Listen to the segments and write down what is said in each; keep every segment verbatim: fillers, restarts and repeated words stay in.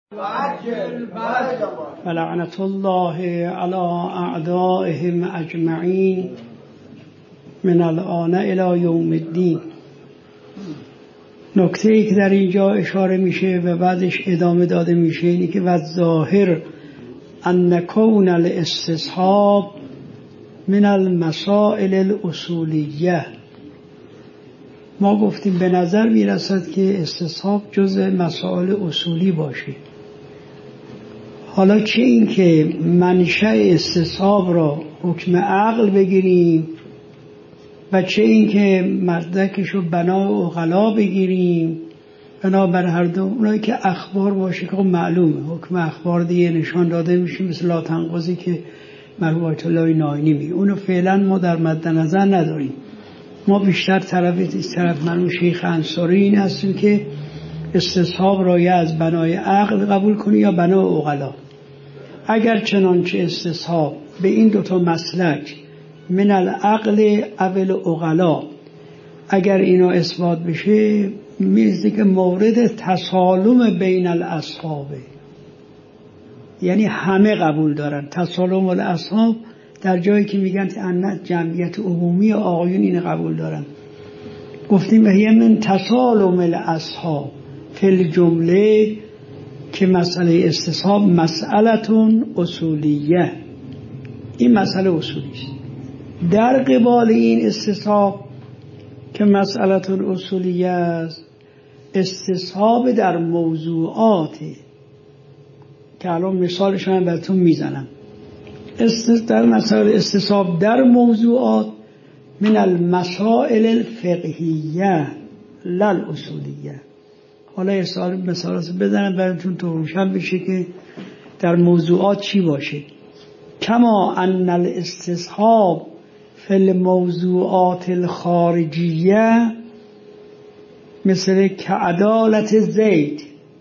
فلعنة الله على أعدائهم أجمعين من الآن إلى یوم الدین. نکته ای که در اینجا اشاره میشه و بعدش ادامه داده میشه اینه که والظاهر ان کون الاستصحاب من المسائل الاصولیه. ما گفتیم به نظر میرسد که استصحاب جز مسائل اصولی باشه. حالا چه این که منشأ استصحاب را حکم عقل بگیریم و چه این که مردکش رو بنا عقلا بگیریم، بنابر هر دو اونایی که اخبار باشه که معلومه حکم اخبار دیگه نشان داده میشه، مثل لا تنقضی که مرحوم آیت الله ناینی میگه، اونو فعلا ما در مد نظر نداریم. ما بیشتر طرف طرف مرحوم شیخ انصاری این هستیم که استصحاب را یا از بنای عقل قبول کنی یا بنا عقلا. اگر چنانچه استصحاب به این دوتا مسلک من العقل اول عقلا اگر اینا اثبات بشه، میرسه که مورد تسالم بین الاصحابه، یعنی همه قبول دارن. تسالم الاصحاب در جایی که میگن ان جمعیت عمومی آقایون این قبول دارن. گفتیم هی من تسالم الاصحاب فی الجمله که مسئله استصحاب مسئلتون اصولیه، این مسئله اصولی است. در قبال این استصحاب که مسئلتون اصولیه است، استصحاب در موضوعات که الان مثالش هم براتون میزنم. در مسائل استصحاب در موضوعات من المسائل الفقهیه لا الاصولیه. حالا ارسال مثالات بزنم براتون تو روشن بشه که در موضوعات چی باشه. کما ان الاستصحاب فی الموضوعات الخارجیه مثل کعدالت زید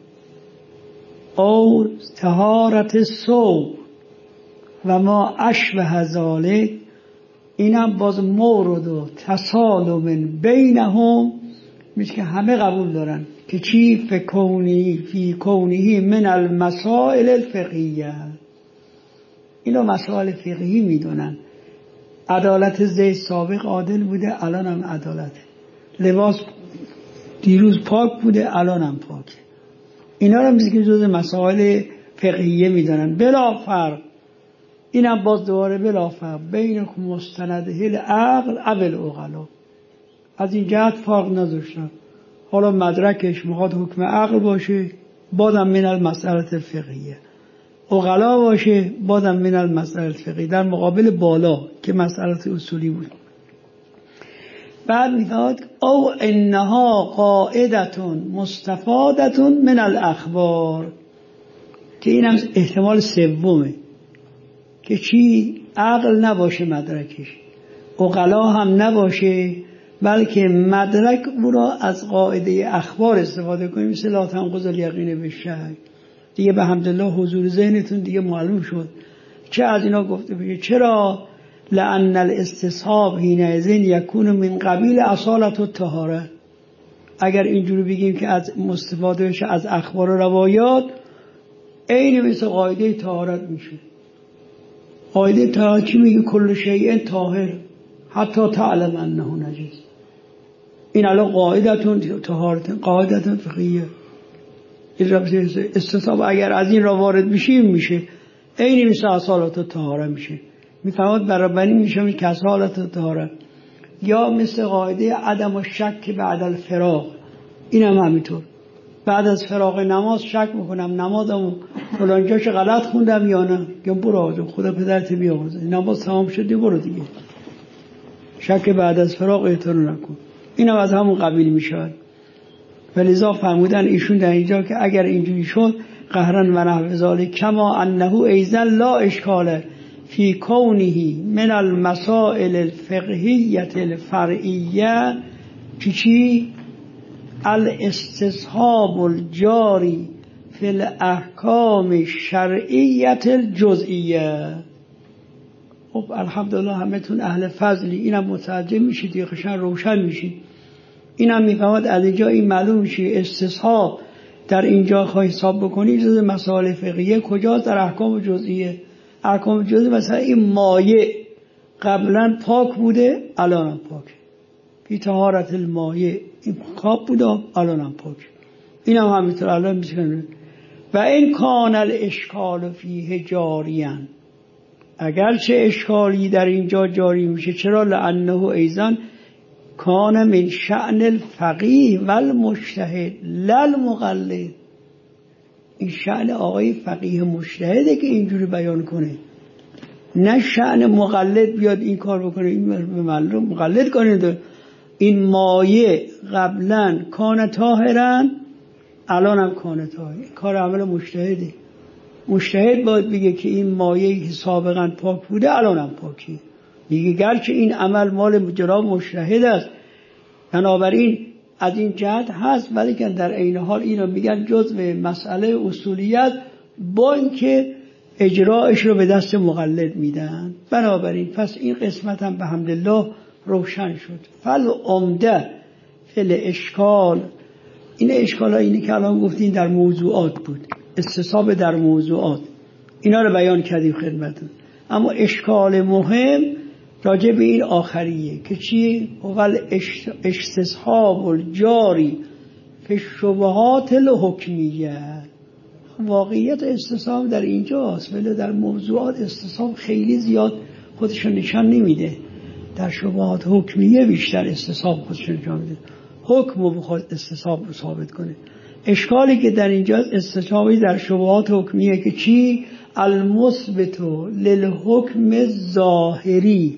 او طهارت ثوب و ما اشبه ذالک، اینم باز مورد و تسالم بینهم، میشه که همه قبول دارن که چی فی کونی فی کونی من المسائل الفقهیه، اینو مسائل فقهی میدونن. عدالت زید سابق عادل بوده، الان هم عدالته. لباس دیروز پاک بوده، الان هم پاکه. اینا رو میشه که جز مسائل فقهیه میدونن بلا فرق. اینم باز دوباره بلا فرق بین مستنده العقل اول عقلا، از این جهت فرق نداشتن. حالا مدرکش میخواد حکم عقل باشه بازم من المسئله الفقهیه، عقلا باشه بازم من المسئله الفقهیه، در مقابل بالا که مسئله اصولی بود. بعد میگه او انها قاعدتون مستفادتون من الاخبار، که این هم احتمال سومه که چی عقل نباشه مدرکش، عقلا هم نباشه، بلکه مدرک او را از قاعده اخبار استفاده کنیم، مثل لا تنقض الیقین بالشک. دیگه به حمدالله حضور ذهنتون دیگه معلوم شد چه از اینا گفته بشه. چرا؟ لأن الاستصحاب حینئذ یکون من قبیل اصالت الطهاره. اگر اینجوری بگیم که از استفاده بشه از اخبار و روایات، عین مثل قاعده طهارت میشه. قاعده طهارت چی میگه؟ کل شیء طاهر حتی تعلم انه نجس. این الان قاعدتون طهارت، قاعدتون فقهیه. استصحاب اگر از این را وارد بشیم میشه عین مثل اصالت طهاره میشه. میفهمد برابری میشه که اصالت طهاره، یا مثل قاعده عدم و شک بعد الفراغ. این هم همینطور، بعد از فراغ نماز شک میکنم نمازمو فلان جاش غلط خوندم یا نه، یا برو آدم خدا پدرت بیامرزه، نماز تمام شد برو دیگه، شک بعد از فراغ اعتراض نکن. این هم از همون قبیل میشه. ولذا فرمودن ایشون در اینجا که اگر اینجوری شد قهرن و نحو ذالک کما انه ایضا لا اشکال فی کونه من المسائل الفقهیه الفرعیه که چی الاستصحاب الجاری فی الاحکام الشرعیه الجزئیه. خب الحمدلله همتون اهل فضلی، اینم متوجه میشید دیگه، قشنگ روشن میشید. اینم میفهمد از اینجا این معلوم میشه استصحاب در اینجا خواهی حساب بکنی جز مسائل فقهیه کجاست؟ در احکام جزئیه. احکام جزئی مثلا این مایع قبلا پاک بوده الان هم پاک، فی طهارت المایع، این خواب بوده الان هم پاک، این هم همینطور الان میشه. و این کان الاشکال فیه جاریان، اگرچه اشکالی در اینجا جاری میشه، چرا؟ لانه ایضا کان من شأن الفقیه و المجتهد لا المقلد، این شأن آقای فقیه مجتهده که اینجوری بیان کنه، نه شأن مقلد بیاد این کار بکنه، این معلوم مقلد کنه. این مایه قبلا کان طاهرن الان هم کان طاهر، کار عمل مجتهده. مجتهد باید بگه که این مایه که سابقا پاک بوده الان هم پاکی، میگه گرچه این عمل مال جناب مجتهد است بنابراین از این جهت هست، ولی که در عین حال اینو میگن جزء مسئله اصولیت با اینکه اجراعش رو به دست مقلد میدن. بنابراین پس این قسمت هم به حمدالله روشن شد. فل عمده فل اشکال، این اشکال ها اینی که الان گفتین در موضوعات بود، استصحاب در موضوعات، اینا رو بیان کردیم خدمتون. اما اشکال مهم راجع به این آخریه که چی؟ اول استصحاب الجاری فی شبهات الحکمیه. واقعیت استصحاب در اینجاست، ولی در موضوعات استصحاب خیلی زیاد خودشون نشان نمیده. در شبهات حکمیه بیشتر استصحاب خودشون نشان میده، حکم رو بخواد استصحاب رو ثابت کنه. اشکالی که در اینجاست استصحابی در شبهات حکمیه که چی؟ المثبت للحکم ظاهری.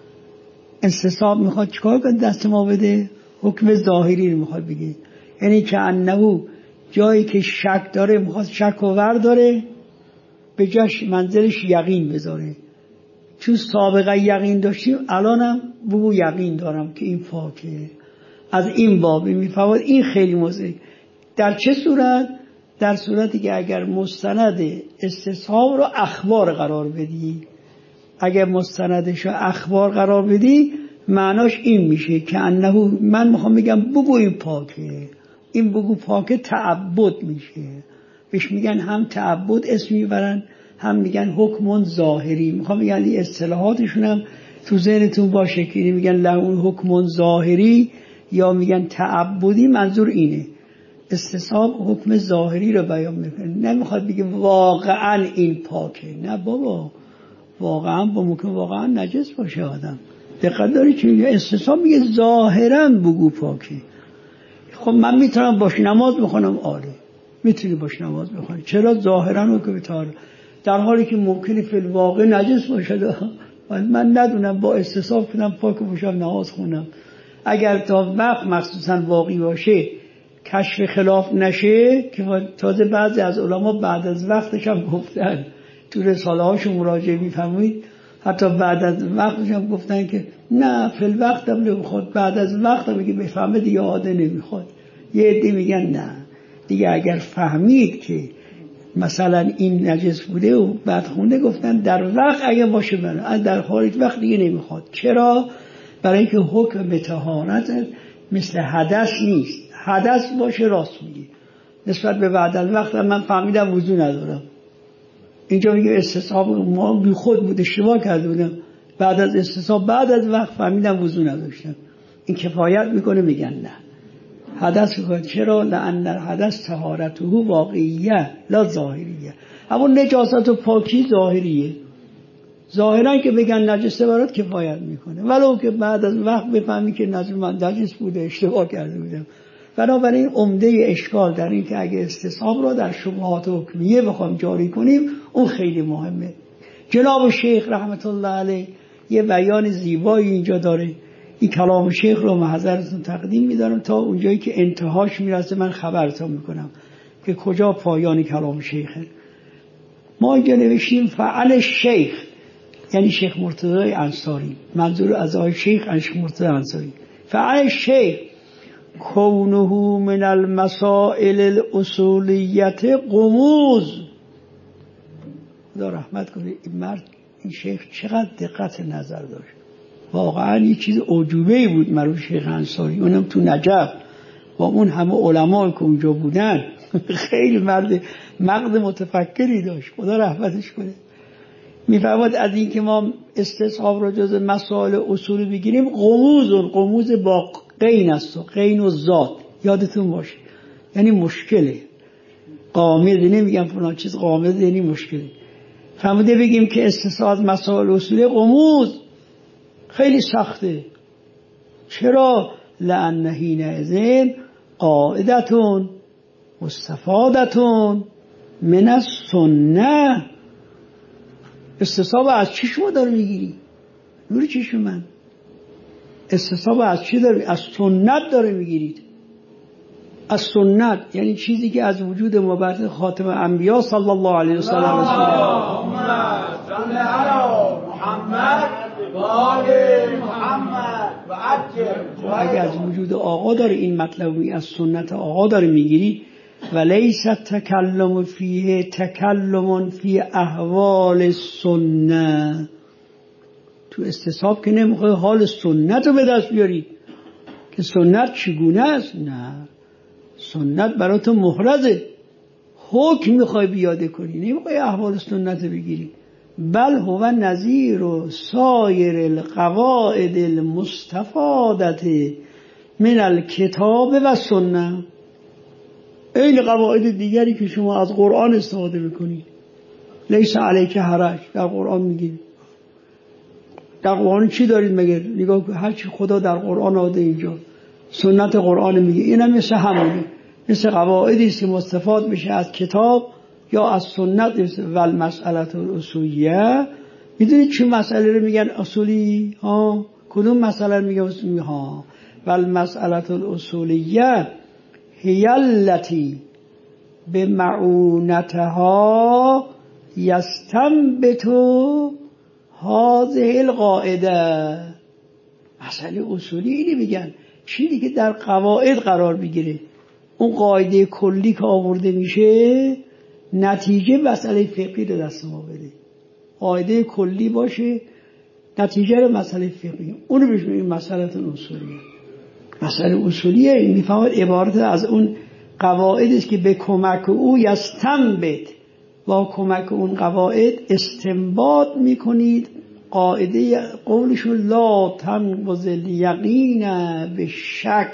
استصحاب میخواد چیکار کنه؟ دست ما بده حکم ظاهری رو میخواد بگه، یعنی که انه جایی که شک داره میخواد شک و ور داره به جاش منزلش یقین بذاره. چون سابقه یقین داشتیم الانم بگو یقین دارم که این پاکه. از این بابی میفهمد این خیلی موضوع. در چه صورت؟ در صورتی که اگر مستند استصحاب رو اخبار قرار بدی، اگر مستندش رو اخبار قرار بدی معناش این میشه که انه، من میخوام بگم بگو این پاکه، این بگو پاکه تعبد میشه، بهش میگن هم تعبد اسم میبرن هم میگن حکم ظاهری. میخوام بگن این اصطلاحاتشون هم تو ذهنتون باشه که میگن لهون حکم ظاهری یا میگن تعبدی، منظور اینه استصحاب حکم ظاهری رو بیان میکنه، نمیخواد بگه واقعا این پاکه. نه بابا، واقعا با ممکن واقعا نجس باشه آدم. دقت داری که میگه استصحاب میگه ظاهرا بگو پاکه. خب من میتونم باش نماز بخونم، آره میتونی باش نماز بخونی، چرا ظاهرا رو که بتاره، در حالی که ممکنه فی الواقع نجس باشه. من ندونم با استصحاب کنم پاک باشم نماز خونم. اگر تا وقت مخصوصا واقعی باشه کشف خلاف نشه، که تازه بعضی از علما بعد از وقتش هم گفتن تو رساله هاشون مراجعه میفرمایید، حتی بعد از وقتش هم گفتن که نه فی الوقت هم نمیخواد، بعد از وقت هم میگه بفهمه دیگه عاده نمیخواد. یه عده میگن نه دیگه اگر فهمید که مثلا این نجس بوده و بعد خونده، گفتن در وقت اگه باشه بره، در خارج وقت دیگه نمیخواد. چرا؟ برای اینکه حکم طهارت مثل حدث نیست. حدث باشه راست میگی، نسبت به بعد از وقت من فهمیدم وضو ندارم، اینجا میگه استصحاب ما بی خود بود اشتباه کرده بودم، بعد از استصحاب بعد از وقت فهمیدم وضو نداشتم، این کفایت میکنه؟ میگن نه حدث میکنه. چرا؟ لأن الحدث طهارته واقعیه لا ظاهریه. اما نجاست و پاکی ظاهریه، ظاهرا که بگن نجسه برات کفایت میکنه، ولو که بعد از وقت بفهمی که نجس من نجس بوده اشتباه کرده بودم. بنابراین عمده اشکال در این که اگه استصحاب را در شبهات حکمیه بخوام جاری کنیم اون خیلی مهمه. جناب شیخ رحمت الله علیه یه بیان زیبایی اینجا داره، این کلام شیخ رو محضرتون تقدیم میدارم تا اونجایی که انتهاش میرسه من خبرتون میکنم که کجا پایان کلام شیخه. ما اینجا نوشتیم فعل شیخ، یعنی شیخ مرتضی انصاری، منظور از آقای شیخ شیخ مرتضی انصاری. فعل شیخ کونه من المسائل الاصولیت غموض. خدا رحمت کنه این مرد، این شیخ چقدر دقت نظر داشت، واقعا یه چیز عجوبه‌ای بود مرحوم شیخ انصاری، اونم تو نجف با اون همه علما که اونجا بودن. خیلی مرد مغز متفکری داشت، خدا رحمتش کنه. میفرماد از این که ما استصحاب رو جز مسائل اصولی بگیریم، قموز و قموز با قین است و قین و ذات، یادتون باشه یعنی مشکله. قامز نمیگم فلان چیز قامز یعنی مشکله. فرموده بگیم که استصحاب مسائل اصولی قموز خیلی سخته. چرا؟ لأن حینئذ قاعدتون مستفادتون من السنه. استصحاب از چی شما داره میگیری؟ نور چشم من. استصحاب از چی داره؟ از سنت داره میگیرید. از سنت یعنی چیزی که از وجود مبعث خاتم انبیا صلی الله علیه و سلم اللهم صل علی محمد و آل محمد و عجل. اگه از وجود آقا داره این مطلبی از سنت آقا داره میگیری، و لیس تکلم فیه تکلم فی احوال السنه. تو استصحاب که نمیخوای حال سنت رو به دست بیاری که سنت چگونه است. نه، سنت برای تو محرزه، حکم میخوای بیاده کنی، نمیخوای احوال سنت بگیری. بل هو نظیر و سایر القواعد المستفادت من الکتاب و سنه. این قواعد دیگری که شما از قرآن استفاده میکنید. لیس علیک حرج در قرآن میگید. در قرآن چی دارید مگه؟ نگاه که هر چی خدا در قرآن آده اینجا سنت قرآن میگه. اینم مثل همونه، مثل قواعدی است که مستفاد میشه از کتاب یا از سنت. ول مسئله الاصولیه، میدونید چه مسئله رو میگن اصولی؟ ها کدوم مسئله رو میگن اصولی؟ ها ول مسئله الاصولیه هی التی به معونتها یستنبت هذه القاعده. مسئله اصولی اینی میگن چیزی که در قواعد قرار بگیره، اون قاعده کلی که آورده میشه نتیجه مسئله فقهی رو دست ما بده. قاعده کلی باشه نتیجه رو مسئله فقهی، اونو بهش میگیم مسئله اصولیه. مسئله اصولیه میفهمد عبارت از اون قواعد است که به کمک او یستنبت، با کمک اون قواعد استنباط میکنید. قاعده قولشون لا تنقض الیقین به شک.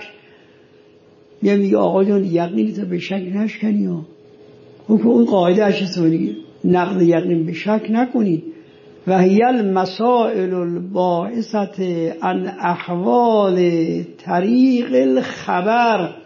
میگه آقا جان یقینی تا به شک نشکنی ها. اون قاعده اش سونی نقض یقین به شک نکنید. و هی المسائل الباعثه عن احوال طریق الخبر.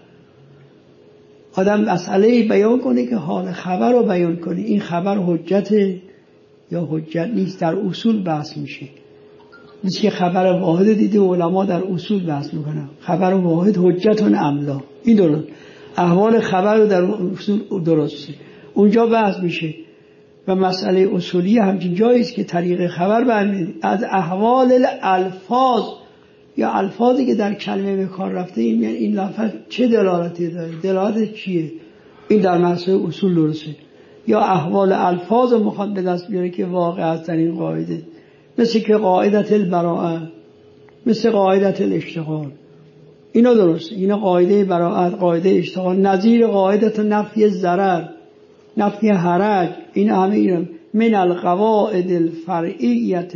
آدم مسئله بیان کنه که حال خبر رو بیان کنه. این خبر حجت یا حجت نیست، در اصول بحث میشه. مثل که خبر واحد دیده علما در اصول بحث میکنن، خبر واحد حجتون املا. این درست، احوال خبر رو در اصول درسته، اونجا بحث میشه. و مسئله اصولی همچین جایی است که طریق خبر برمی‌داریم از احوال الالفاظ یا الفاظی که در کلمه به کار رفته. این یعنی این لفظ چه دلالتی داره، دلالت چیه، این در مسئله اصول درسته. یا احوال الفاظ رو میخواد به دست بیاره که واقع است در این قاعده، مثل که قاعدت البراءه، مثل قاعدت الاشتغال. اینا درسته، اینا قاعده براءت، قاعده اشتغال، نظیر قاعدت نفی ضرر، نفی حرج. این همه اینا من القواعد الفرعیت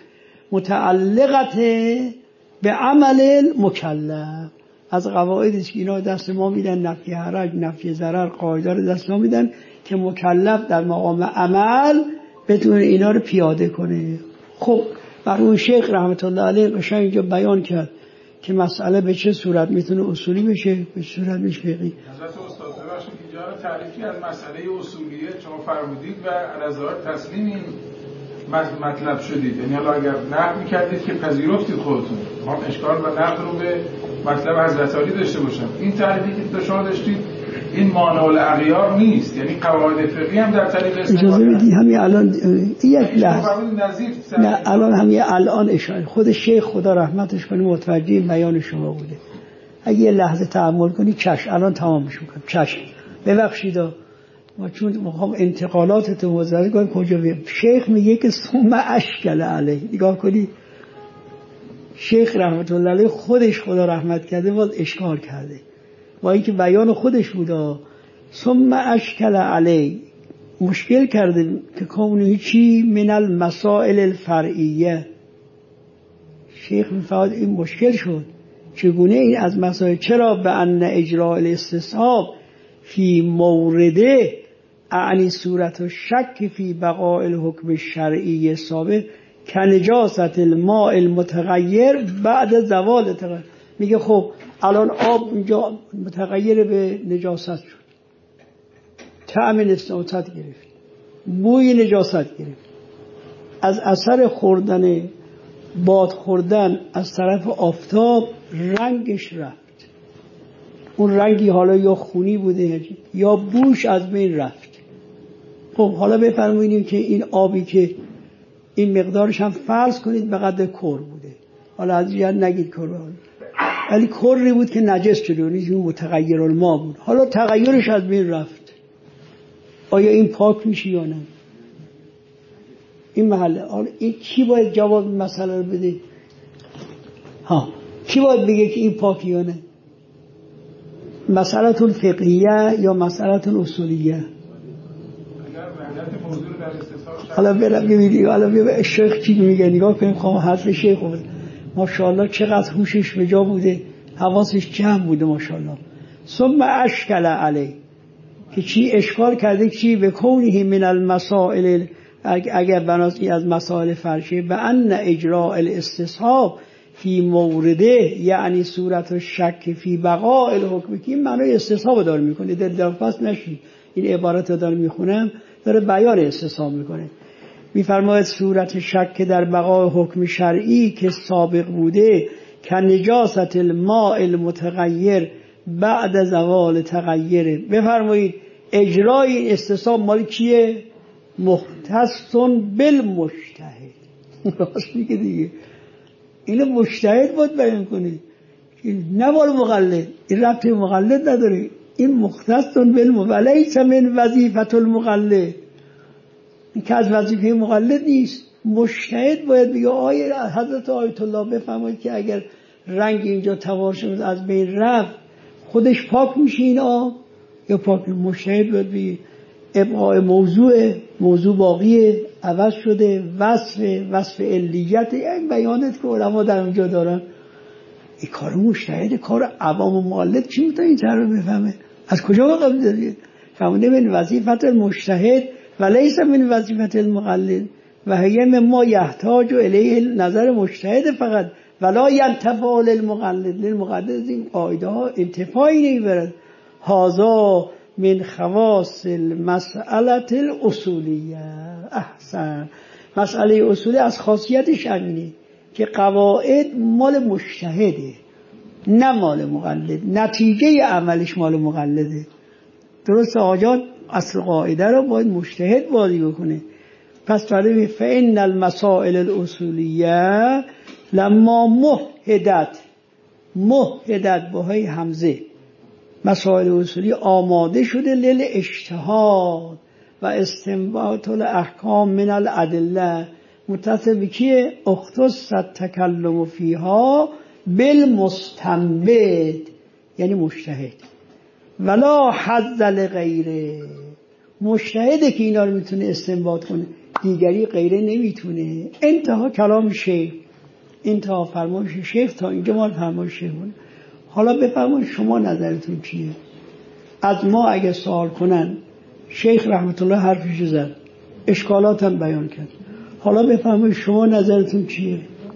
المتعلقت به عمل المکلف. از قواعدی است که اینا دست ما میدن، نفی حرج، نفی ضرر، قاعده رو دست ما میدن که مکلف در مقام عمل بتونه اینا رو پیاده کنه. خب بر اون شیخ رحمت الله علیه قشنگ اینجا بیان کرد که مسئله به چه صورت میتونه اصولی بشه، به صورت بشه فقهی. حضرت استاد ببخشید اینجا رو تعریفی از مسئله اصولیه شما فرمودید و رضایت تسلیم این مطلب شدید. یعنی حالا اگر نقد میکردید که پذیرفتید خودتون، ما اشکال و نقد رو به مطلب حضرت علی داشته باشم. این تعریفی که شما داشتید این مانع الاغیار نیست، یعنی قواعد فقهی هم در طریق اجازه بدید همین الان یک لحظه نه الان همین الان اشاره خود شیخ خدا رحمتش کنه متوجه بیان شما بوده. اگه یه لحظه تأمل کنی چشم الان تمامش میکنم. چشم ببخشید ما چون میخوام انتقالات تو مزرعه کنیم کجا بیم. شیخ میگه که ثم اشکل علیه. نگاه کنی شیخ رحمت الله علیه خودش خدا رحمت کرده باز اشکال کرده، با اینکه بیان خودش بوده ثم اشکل علی، مشکل کرده که کونه چی من المسائل الفرعیه. شیخ میفرماید این مشکل شد چگونه این از مسائل، چرا به ان اجراء الاستصحاب فی مورده اعنی صورت و شک فی بقاء الحکم الشرعی ثابت کنجاست الماء المتغیر بعد زوال تغیر. میگه خب الان آب اینجا متغیر به نجاست شد، طعم نجاست گرفت، بوی نجاست گرفت، از اثر خوردن باد خوردن از طرف آفتاب رنگش رفت، اون رنگی حالا یا خونی بوده یا بوش از بین رفت. خب حالا بفرمایید که این آبی که این مقدارش هم فرض کنید به قدر کر بوده، حالا از جهت نگید کر، ولی کری بود که نجس شده، اون متغیر الماء بود، حالا تغیرش از بین رفت، آیا این پاک میشه یا نه؟ این محله حالا این کی باید جواب مسئله رو بده؟ ها کی باید بگه که این پاک یا نه؟ مسئله فقهیه یا مسئله اصولیه؟ حالا برم ببینید، حالا ببینید شیخ چی میگه، نگاه کنیم. خواهم حرف شیخ بود ماشاءالله چقدر هوشش به جا بوده، حواسش جمع بوده ماشاءالله. ثم اشکل علی، که چی اشکال کرده، چی به کونه من المسائل، اگر بناسی از مسائل فرشی به ان اجراء الاستصحاب فی مورده یعنی صورت شک فی بقاء الحکم، که این معنای استصحاب داره میکنه، دل دلفاس نشید، این عبارت رو داره میخونم داره بیان استصحاب میکنه. میفرماید صورت شک در بقاء حکم شرعی که سابق بوده که نجاست الماء المتغیر بعد زوال تغییره. بفرمایید اجرای این استصحاب مال کیه؟ مختص بالمجتهد. راست میگه دیگه، اینو مجتهد باید بیان کنه، نه مال مقلد، این ربط مقلد نداره، این مختص بالمجتهد ولیس من وظیفه المقلد، این که از وظیفه مقلد نیست. مجتهد باید بگه آیه حضرت آیت الله بفرمایید که اگر رنگ اینجا توار شد از بین رفت خودش پاک میشه این آب یا پاک؟ مجتهد باید بگه ابقاء موضوع موضوع باقیه، عوض شده، وصف وصف علیت، یک بیانت که علما در اونجا دارن. این کار مجتهد، کار عوام و مقلد چی میتونه این طرح بفهمه؟ از کجا قبول دارید؟ فهمونده من وظیفت المجتهد و لیس من وظیفت المقلد و هی مما یحتاج الیه نظر مجتهد فقط ولا ینتفع للمقلد. للمقلد این قاعده ها انتفاعی نمیبرد. هذا من خواص المسئله الاصولیه. احسن. مسئله اصولی از خاصیتش همینه که قواعد مال مجتهده نه مال مقلد، نتیجه عملش مال مقلده. درست آجان اصل قاعده رو باید مجتهد بازی بکنه. پس فرمی فإن المسائل الاصولیه لما مهدت مهدت با های همزه، مسائل اصولی آماده شده لیل اجتهاد و استنباط الاحکام من الادله، متصل به کیه؟ اختص التکلم فیها بالمستنبط، یعنی مجتهد. ولا حظ لغیره، مجتهده که اینا رو میتونه استنباط کنه، دیگری غیره نمیتونه. انتها کلام شیخ، انتها فرمایش شیخ، تا اینجا ما فرمایش شیخ بود. حالا بفرمایید شما نظرتون چیه؟ از ما اگه سوال کنن، شیخ رحمت الله حرفش زد، اشکالات هم بیان کرد. حالا بفرمایید شما نظرتون چیه؟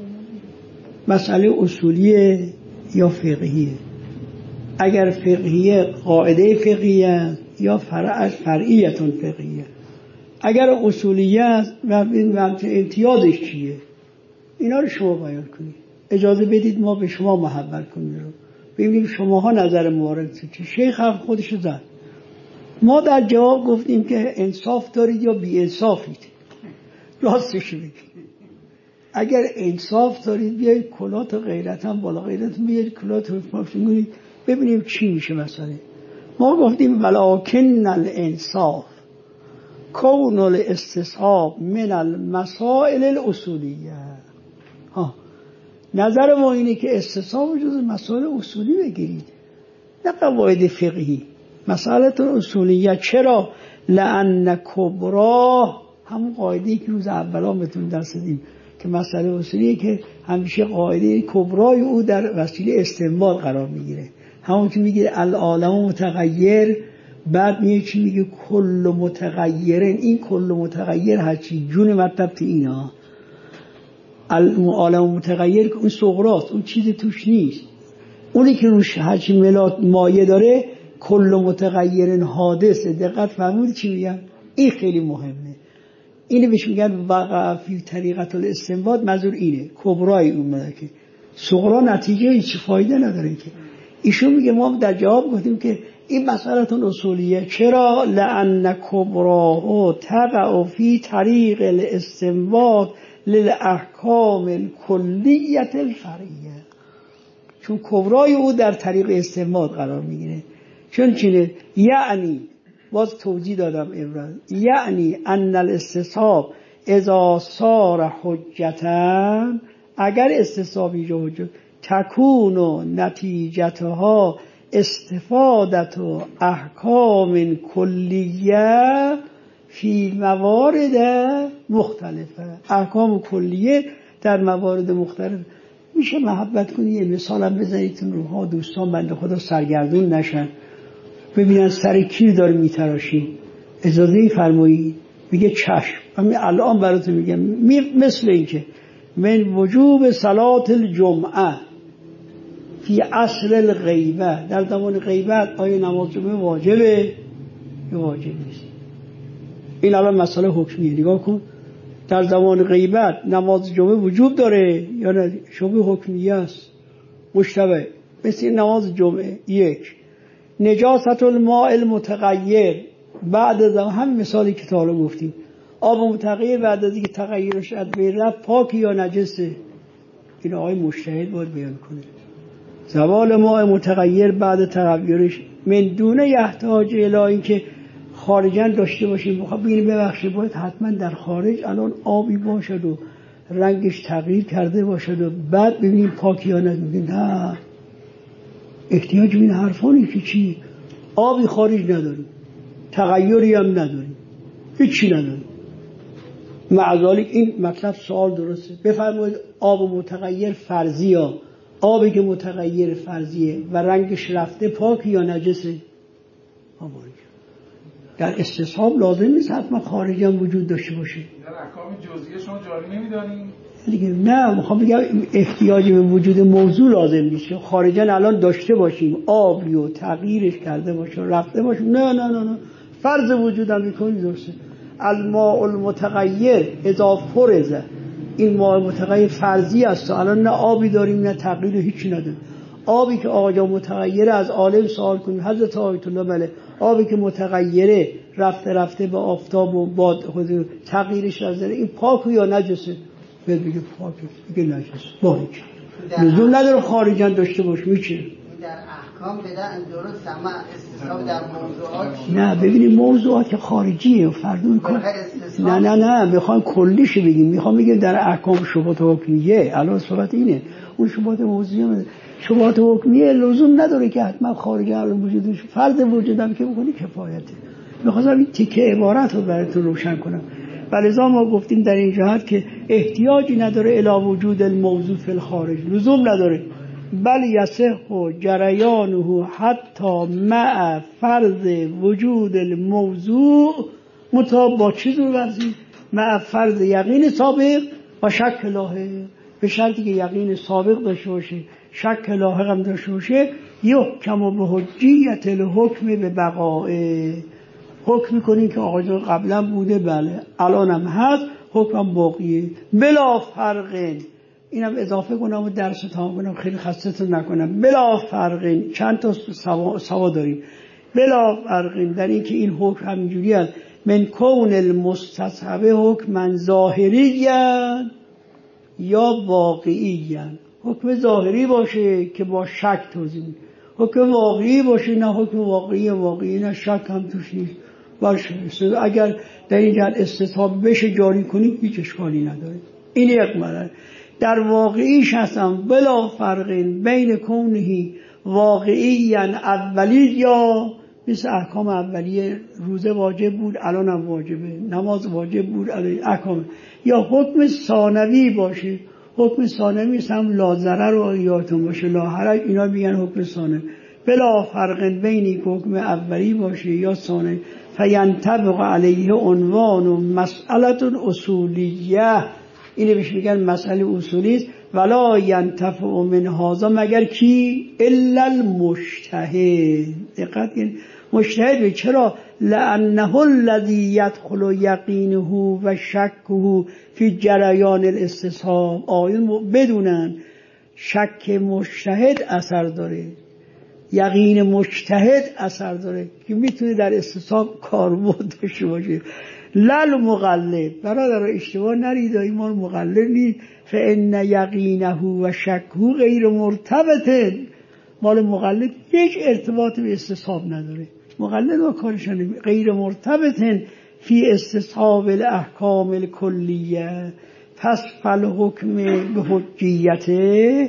مسئله اصولیه یا فقهیه؟ اگر فقهیه قاعده فقهیه یا فرع فرعیتون فقهیه. اگر اصولیه است و امتیازش چیه؟ اینا رو شما بیان کنید. اجازه بدید ما به شما محبت کنیم رو ببینیم شماها نظر موارد چیه. شیخ هم خودشو زد. ما در جواب گفتیم که انصاف دارید یا بی انصافید. راستش بگید. اگر انصاف دارید بیایید کلات و غیرت هم بالا، غیرت بیایید کلات و پاشون ببینیم چی میشه مسئله. ما گفتیم ولکن الانصاف کون الاستصحاب من المسائل الاصولیه. ها نظر ما اینه که استصحاب جز مسائل اصولی بگیرید، نه قواعد فقهی. مسئله اصولیه. چرا؟ لأن کبرا، همون قاعده‌ای که روز اولا بهتون درس دادیم که مسئله اصولیه که همیشه قاعده کبرای او در وسیله استنباط قرار میگیره. همون که میگه العالم متغیر، بعد میگه چی؟ میگه کل متغیرن. این کل متغیر هرچی جون مطلب تو اینا العالم متغیر که اون صغراست، اون چیزی توش نیست. اونی که روش هرچی ملات مایه داره کل متغیرن حادثه. دقت فرمودید چی میگم؟ این خیلی مهمه. اینو بهش میگن وقع فی طریقت الاستنباط. منظور اینه کبرای اون ملکه. صغرا نتیجه هیچ فایده نداره که. ایشون میگه ما در جواب گفتیم که این مسئله اصولیه. چرا؟ لأن کبراه تقع فی طریق الاستنباط للاحکام الکلیة الفرعیه. چون کبرای او در طریق استنباط قرار میگیره. چون چینه؟ یعنی باز توضیح دادم امروز، یعنی ان الاستصحاب اذا صار حجتا، اگر استصحاب ایجا حجت تکون و نتیجتها استفادت و احکام کلیه فی موارد مختلفه. احکام کلیه در موارد مختلف. میشه محبت کنی یه مثالم بزنیتون روها دوستان بنده خدا سرگردون نشن، ببینن سر کی داره میتراشی، اجازه فرمایید. میگه چشم. همین الان براتون میگم مثل این که من وجوب صلات الجمعه فی اصل الغیبه، در زمان غیبت آیا نماز جمعه واجبه یا واجب نیست؟ این الان مسئله حکمیه. نگاه کن، در زمان غیبت نماز جمعه وجوب داره یا نه؟ شبه حکمیه است، مشتبه. مثل نماز جمعه. یک، نجاست الماء المتغیر بعد از هم مثالی که تا حالا گفتیم، آب متغیر بعد از اینکه تغییرش از بین رفت پاک یا نجسه؟ این آقای مجتهد باید بیان کنه. زوال ماء متغیر بعد تغییرش من دونه یحتاج الی اینکه خارجاً داشته باشیم. بخواد ببینیم ببخشید باید حتما در خارج الان آبی باشد و رنگش تغییر کرده باشد و بعد ببینیم پاک یا نه. نه، احتیاج به این حرفانی که چی؟ آبی خارج نداریم، تغییری هم نداریم، هیچی نداریم. معذالک این مطلب سوال درسته. بفرمایید آب متغیر فرضی ها، آبی که متغیر فرضیه و رنگش رفته پاک یا نجسه؟ آباری در استصحاب لازم نیست حتما خارجی هم وجود داشته باشه. در احکام جزئیه شما جاری نمی‌دانید دیگه؟ نه، میخوام بگم احتیاج به وجود موضوع لازم نیست. خارجا الان داشته باشیم آبی و تغییرش کرده باشه و رفته باشه، نه نه نه نه، فرض وجودم میکنی درسته. الماء المتغیر اذا فرض، این ماء متغیر فرضی است. الان نه آبی داریم نه تغییر، هیچی نداریم. آبی که آقا جا متغیره از عالم سوال کنیم، حضرت آیت الله بله، آبی که متغیره رفته رفته به آفتاب و باد خود تغییرش از داره، این پاک یا نجسه؟ بگه پاکه، بگه نجسه. باریک لزوم نداره خارجا داشته باش. میشه در احکام بدن درست سما استصحاب در موضوعات. نه ببینید موضوعات که خارجیه و فردون کن. نه نه نه میخوام کلیش بگیم. میخوام بگیم در احکام شبهات حکمیه. الان صحبت اینه. اون شبهات موضوعیه، شبهات حکمیه لزوم نداره که حتما خارجی الان وجودش. فرض وجودم که بکنی کفایته. میخواستم این تیکه عبارت رو براتون روشن کنم. ولذا ما گفتیم در این جهت که احتیاجی نداره الی وجود الموضوع فی الخارج، لزوم نداره. بل یصح جریانه حتی مع فرض وجود الموضوع مطابق با چیز رو ورزی؟ مع فرض یقین سابق و شک لاحق. به شرطی که یقین سابق داشته باشه، شک لاحق هم داشته باشه، یحکم به حجیت الحکم به بقائه. حکم کنین که آقا جان قبلا بوده، بله الان هم هست، حکم باقیه بلا فرق. اینم اضافه کنم و درس تمام کنم، خیلی خستتون نکنم. بلا فرق، چند تا سوا, سوا داریم. بلا فرق در این که این حکم همینجوری هست. من کون المستصحب حکم ظاهری یا واقعی. حکم ظاهری باشه که با شک توضیح، حکم واقعی باشه نه حکم واقعی واقعی نه شک هم توش نیست باشه. اگر در این جهت استصحاب بشه جاری کنید هیچ اشکالی نداره. این یک مرحله. در واقعیش هستم بلا فرق بین کونه واقعی اولی یا مثل احکام اولیه روزه واجب بود الان هم واجبه، نماز واجب بود الان احکام. یا حکم ثانوی باشه، حکم ثانوی مثل هم لا ضرر و یادتون باشه لا حرج، اینا میگن حکم ثانوی. بلا فرق بینی که حکم اولی باشه یا ثانوی. فینطبق علیه عنوان و مسئله اصولیه، اینه بهش میگن مسئله اصولی است. ولا ینتفع من هذا مگر کی؟ الا المجتهد. دقت کن مجتهد به چرا؟ لانه الذی یدخل یقینه و شکه فی جریان الاستصحاب. آیون بدونن شک مجتهد اثر داره، یقین مجتهد اثر داره که میتونه در استصحاب کاربرد داشته باشه. لل مقلد، برادر اشتباه نرید، ایمان مقلد نیست. فان یقینه و شکه غیر مرتبط، مال مقلد هیچ ارتباط به استصحاب نداره. مقلد و کارشان غیر مرتبط فی استصحاب الاحکام الکلیه. پس فالحکم به حجیته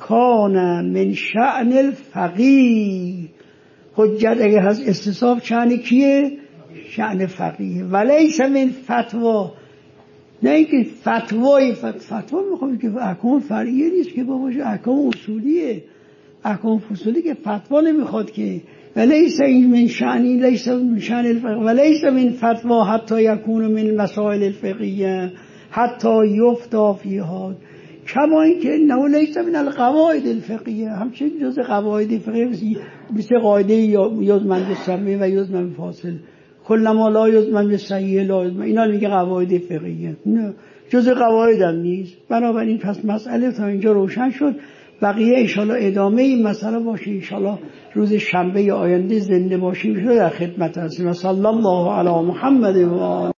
کان من شأن الفقیه. حجت اگه هست استصحاب شأن کیه؟ شأن فقیه. ولیس من فتوا، نه اینکه فتوای فتوا میخوام که احکام فرعیه نیست که باباش، احکام اصولیه. احکام فصولی که فتوا نمیخواد که. ولیس این من شأنی لیس من شأن الفقیه ولیس من فتوا حتی یکون من مسائل الفقیه حتی یفتا فیها، کما اینکه نه لیس من القواعد الفقیه، همچنین جز قواعد فقهی مثل قاعده یزمن بالسمی و یزمن بالفاصل، کلما لا یزمن بالصحیح لا یزمن، اینا میگه قواعد فقهیه، نه جز قواعد هم نیست. بنابراین پس مسئله تا اینجا روشن شد. بقیه انشالله ادامه این مسئله باشه، انشالله روز شنبه آینده زنده باشیم در خدمت هستیم. صلی الله علی محمد و آله.